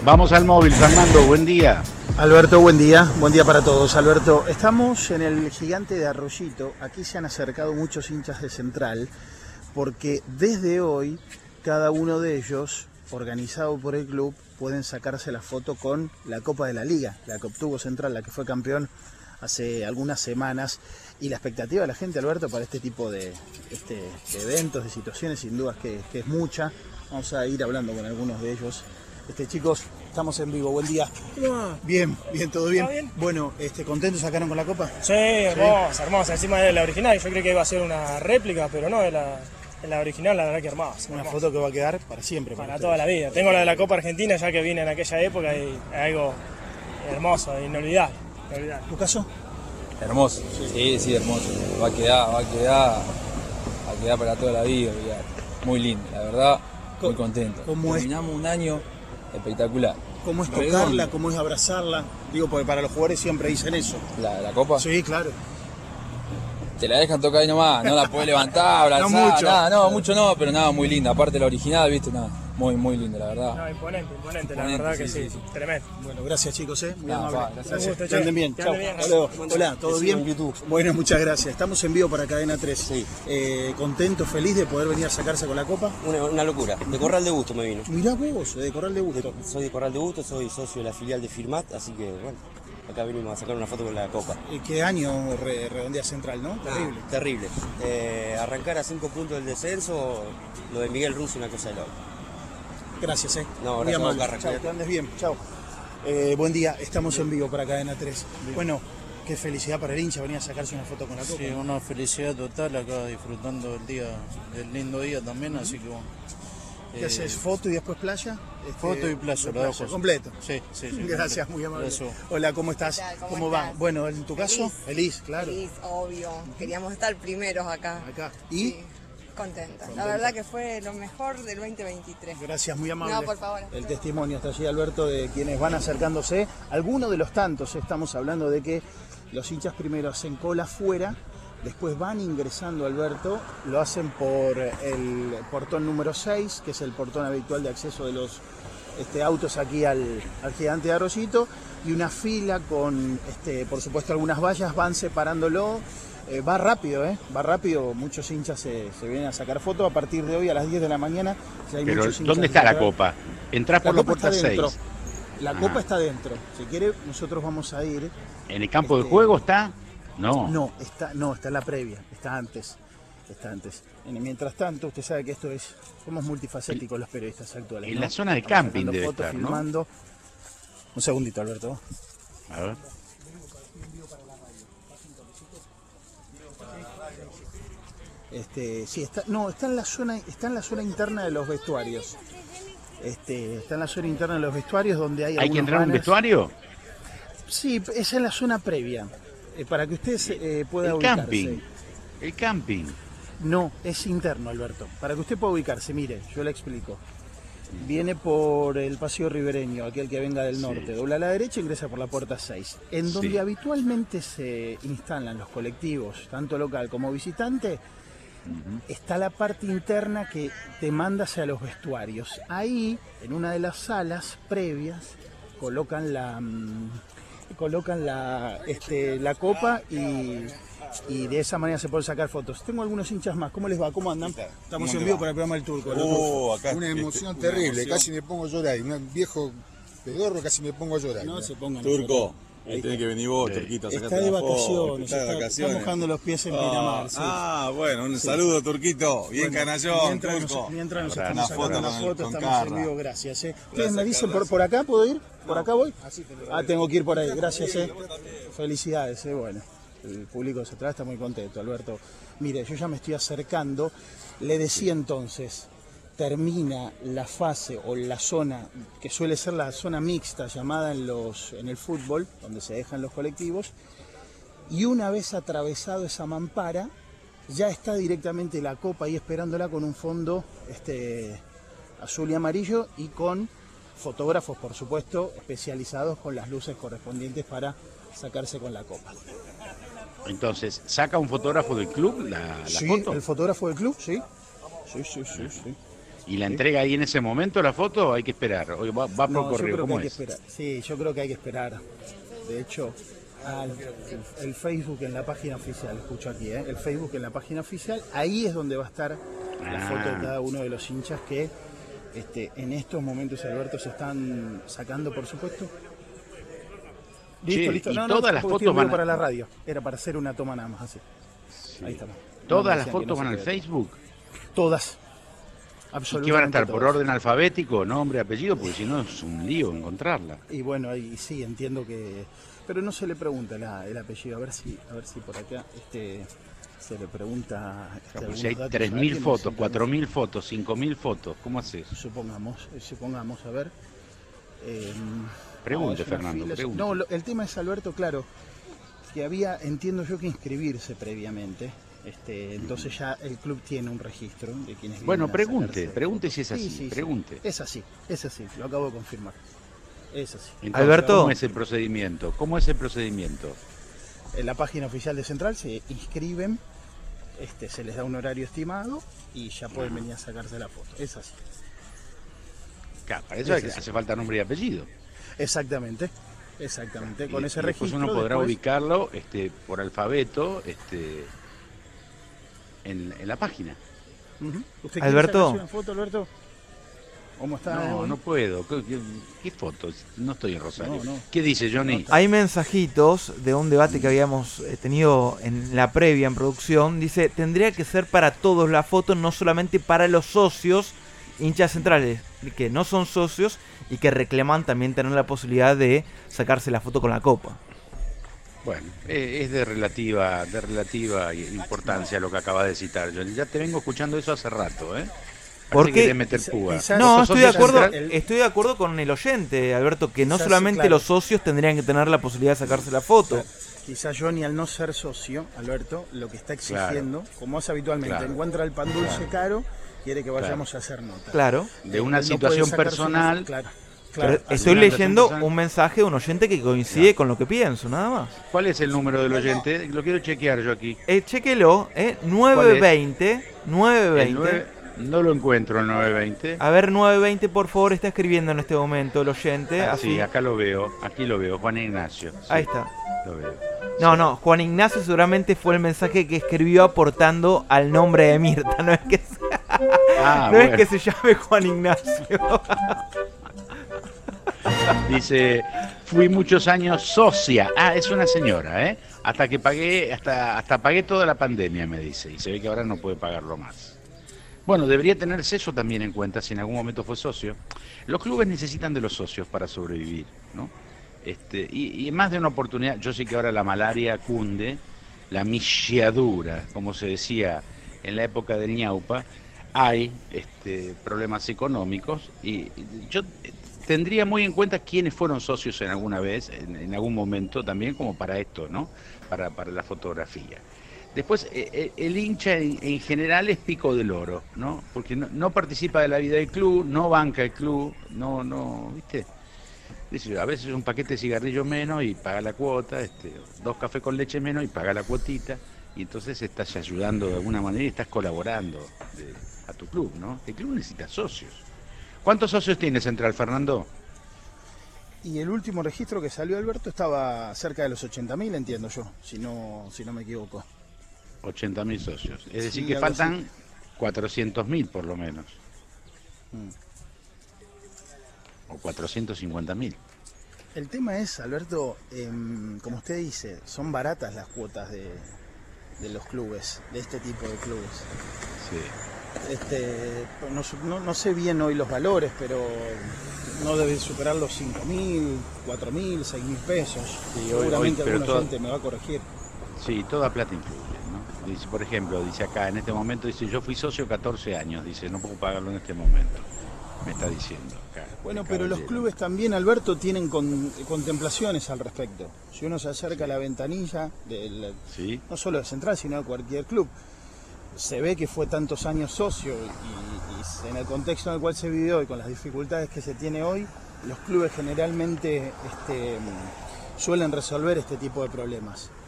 Vamos al móvil, Fernando, buen día. Alberto, buen día para todos. Alberto, estamos en el Gigante de Arroyito. Aquí se han acercado muchos hinchas de Central porque desde hoy cada uno de ellos, organizado por el club, pueden sacarse la foto con la Copa de la Liga, la que obtuvo Central, la que fue campeón hace algunas semanas. Y la expectativa de la gente, Alberto, para este tipo de eventos, de situaciones, sin dudas que es mucha. Vamos a ir hablando con algunos de ellos. Chicos, estamos en vivo, buen día. ¿Cómo va? Bien, ¿todo bien? ¿Todo bien? Bueno, ¿contentos sacaron con la copa? Sí, hermosa, hermosa. Encima de la original, yo creí que iba a ser una réplica, pero no, es la original, la verdad que hermosa. Una hermosa. foto que va a quedar para siempre. Para toda la vida. Tengo la de la Copa Argentina, ya que vine en aquella época y es algo hermoso, inolvidable. ¿Tu caso? Hermoso, sí, hermoso. Va a quedar para toda la vida. Muy lindo, la verdad, muy contento. Terminamos un año espectacular. ¿Cómo es tocarla? ¿Cómo es abrazarla? Digo, porque para los jugadores siempre dicen eso. ¿La copa? Sí, claro. Te la dejan tocar ahí nomás, no la podés levantar, abrazar, No mucho. nada, mucho no, pero nada, muy linda. Aparte la original, viste, nada, muy linda, la verdad. No, imponente, la verdad que sí. Tremendo. Bueno, gracias chicos, muy amable. Gracias. Un gusto, que anden bien. Chao. Hola, ¿todo bien? Bueno, muchas gracias. Estamos en vivo para Cadena 3. Sí. Contento, feliz de poder venir a sacarse con la copa. Una locura. De Corral de Busto me vino. Mirá vos, de Corral de Busto. Soy de Corral de Busto, soy socio de la filial de Firmat, así que bueno, acá venimos a sacar una foto con la copa. ¿Qué año redondea Central, no? Terrible. Terrible. Arrancar a 5 puntos del descenso, lo de Miguel Russo, una cosa de loco. Gracias, No, muy gracias a vos, amable. Carra. Chao, que andes bien. Chao. Buen día, estamos en vivo para Cadena 3. Bueno, qué felicidad para el hincha venir a sacarse una foto con la copa. Sí, una felicidad total acá disfrutando del lindo día también, así que bueno. ¿Qué haces? ¿Foto y después playa? Foto y playa, las dos cosas. ¿Completo? Sí. Gracias, muy amable. Eso. Hola, ¿cómo estás? ¿Qué tal? ¿Cómo va? estás? Bueno, ¿en tu caso? Feliz, claro. Feliz, obvio. Queríamos estar primeros acá. Acá. ¿Y? Sí, contenta. La verdad que fue lo mejor del 2023. Gracias, muy amable. No, por favor. El testimonio está allí, Alberto, de quienes van acercándose. Algunos de los tantos, estamos hablando de que los hinchas primero hacen cola afuera, después van ingresando, Alberto, lo hacen por el portón número 6, que es el portón habitual de acceso de los autos aquí al Gigante de Arroyito, y una fila con, por supuesto, algunas vallas van separándolo. Va rápido, muchos hinchas se vienen a sacar fotos. A partir de hoy a las 10 de la mañana ya hay Pero, muchos hinchas. ¿dónde está la copa? Entrás por la puerta 6. La copa está dentro. Si quiere, nosotros vamos a ir. ¿En el campo de juego está? No. Está en la previa, está antes. Mientras tanto, usted sabe que somos multifacéticos los periodistas actuales. En la zona de camping debe fotos, estar, ¿no? filmando. Un segundito, Alberto. A ver. Sí, está en la zona interna de los vestuarios. Está en la zona interna de los vestuarios donde hay ¿Hay que entrar a un banners. vestuario? Sí, es en la zona previa, para que usted pueda El ubicarse. camping. No, es interno, Alberto. Para que usted pueda ubicarse, mire, yo le explico. Viene por el Paseo Ribereño, aquel que venga del norte, dobla a la derecha e ingresa por la puerta 6, en donde habitualmente se instalan los colectivos, tanto local como visitante. Está la parte interna que te manda hacia los vestuarios. Ahí, en una de las salas previas, colocan la copa y de esa manera se pueden sacar fotos. Tengo algunos hinchas más. ¿Cómo les va? ¿Cómo andan? Estamos en vivo para el programa del Turco. Acá una emoción terrible, casi me pongo a llorar. Un viejo pedorro, casi me pongo a llorar. No se pongan. Turco, ahí tenés que venir vos, Turquito. Está de vacaciones, está mojando los pies en Pinamar. Sí. Bueno, un saludo, Turquito. Bien canallón, Turco. Mientras nos Una estamos foto sacando la foto, con estamos en Carla. vivo, gracias. Ustedes me dicen, ¿por acá puedo ir? ¿Por acá voy? Tengo que ir por ahí, gracias. Felicidades, bueno. El público de Central está muy contento, Alberto. Mire, yo ya me estoy acercando. Le decía entonces, termina la fase o la zona, que suele ser la zona mixta llamada en el fútbol, donde se dejan los colectivos, y una vez atravesado esa mampara, ya está directamente la copa ahí esperándola con un fondo azul y amarillo y con fotógrafos, por supuesto, especializados con las luces correspondientes para sacarse con la copa. Entonces, ¿saca un fotógrafo del club la Sí, foto? el fotógrafo del club, sí. ¿Y la entrega ahí en ese momento la foto o hay que esperar? ¿O va por No, yo correo? creo que ¿Cómo hay que es? esperar. Sí, yo creo que hay que esperar. De hecho, el Facebook en la página oficial, escucho aquí, el Facebook en la página oficial, ahí es donde va a estar la foto de cada uno de los hinchas que en estos momentos, Alberto, se están sacando, por supuesto. Che, Listo. y No, todas las porque fotos estoy en vivo van para la radio. Era para hacer una toma nada más así. Sí. Ahí estamos. ¿Todas No, las decían que fotos no van se al puede. Facebook? Todas. ¿Y Absolutamente. qué van a estar por todas. orden alfabético, nombre, apellido? Porque si no es un lío encontrarla. Y bueno, ahí sí, entiendo que... Pero no se le pregunta el apellido, a ver si por acá se le pregunta... Pues si hay algunos datos a 3.000 alguien, fotos, no sé, 4.000 fotos, 5.000 fotos, ¿cómo haces? Supongamos, a ver... Pregunte, es una Fernando, fila. pregunte. No, el tema es, Alberto, claro, que entiendo yo, que inscribirse previamente. Entonces ya el club tiene un registro de quienes Bueno, vienen a sacarse pregunte si es así, Sí. pregunte. Es así, lo acabo de confirmar. Es así. Entonces, Alberto. ¿cómo es el procedimiento? ¿Cómo es el procedimiento? En la página oficial de Central se inscriben, se les da un horario estimado y ya pueden venir a sacarse la foto. Es así. Claro, para eso hace falta nombre y apellido. Exactamente. Con ese Y después registro uno podrá después- ubicarlo por alfabeto en la página. Ujú. ¿Usted Alberto. quiere sacarse una foto, Alberto? ¿Cómo está? No puedo. ¿Qué fotos? No estoy en Rosario. No. ¿Qué dice Johnny? Hay mensajitos de un debate que habíamos tenido en la previa, en producción. Dice, tendría que ser para todos la foto, no solamente para los socios, hinchas centrales, que no son socios y que reclaman también tener la posibilidad de sacarse la foto con la copa. Bueno, es de relativa importancia lo que acaba de citar, Johnny. Ya te vengo escuchando eso hace rato, ¿eh? ¿Por Parece que qué? querés meter púa. No, ¿Vos sos estoy de socio acuerdo, central? estoy de acuerdo con el oyente, Alberto, que no Quizás, solamente claro. los socios tendrían que tener la posibilidad de sacarse la foto. Quizás Johnny, al no ser socio, Alberto, lo que está exigiendo, como hace habitualmente, Claro. encuentra el pan dulce caro, quiere que vayamos a hacer nota. Claro. De una No puede situación sacarse personal. Claro. Pero estoy Alguna leyendo situación un mensaje de un oyente que coincide con lo que pienso, nada más. ¿Cuál es el número del oyente? Lo quiero chequear yo aquí. Chequelo, 920, El 920. 9 no lo encuentro el 920. A ver, 920, por favor, está escribiendo en este momento el oyente. Sí, así. acá lo veo, aquí lo veo, Juan Ignacio. Sí, Ahí está. Lo veo. No, Juan Ignacio seguramente fue el mensaje que escribió aportando al nombre de Mirta. No es que Bueno. es que se llame Juan Ignacio. Dice, fui muchos años socia. Es una señora, ¿eh? Hasta que pagué, hasta pagué toda la pandemia, me dice. Y se ve que ahora no puede pagarlo más. Bueno, debería tenerse eso también en cuenta si en algún momento fue socio. Los clubes necesitan de los socios para sobrevivir, ¿no? Y más de una oportunidad, yo sé que ahora la malaria cunde, la michiadura, como se decía en la época del ñaupa, hay problemas económicos y yo tendría muy en cuenta quiénes fueron socios en alguna vez, en algún momento también, como para esto, ¿no? Para la fotografía. Después, el hincha en general es pico del oro, ¿no? Porque no participa de la vida del club, no banca el club, no, ¿viste? Dice, a veces un paquete de cigarrillos menos y paga la cuota, 2 cafés con leche menos y paga la cuotita, y entonces estás ayudando de alguna manera y estás colaborando a tu club, ¿no? El club necesita socios. ¿Cuántos socios tiene Central, Fernando? Y el último registro que salió, Alberto, estaba cerca de los 80.000, entiendo yo, si no me equivoco. 80.000 socios. Es decir, Sí, que algo faltan 400.000 por lo menos. O 450.000. El tema es, Alberto, como usted dice, son baratas las cuotas de los clubes, de este tipo de clubes. Sí. No sé bien hoy los valores, pero no debe superar los 5.000, 4.000, 6.000 pesos. Sí, seguramente pero algún oyente me va a corregir. Sí, toda plata influye, ¿no? Dice, por ejemplo, dice acá, en este momento, dice, yo fui socio 14 años, dice, no puedo pagarlo en este momento. Me está diciendo acá. Bueno, pero los clubes también, Alberto, tienen contemplaciones al respecto. Si uno se acerca a la ventanilla, ¿Sí? no solo de Central, sino de cualquier club, se ve que fue tantos años socio y en el contexto en el cual se vivió y con las dificultades que se tiene hoy, los clubes generalmente suelen resolver este tipo de problemas.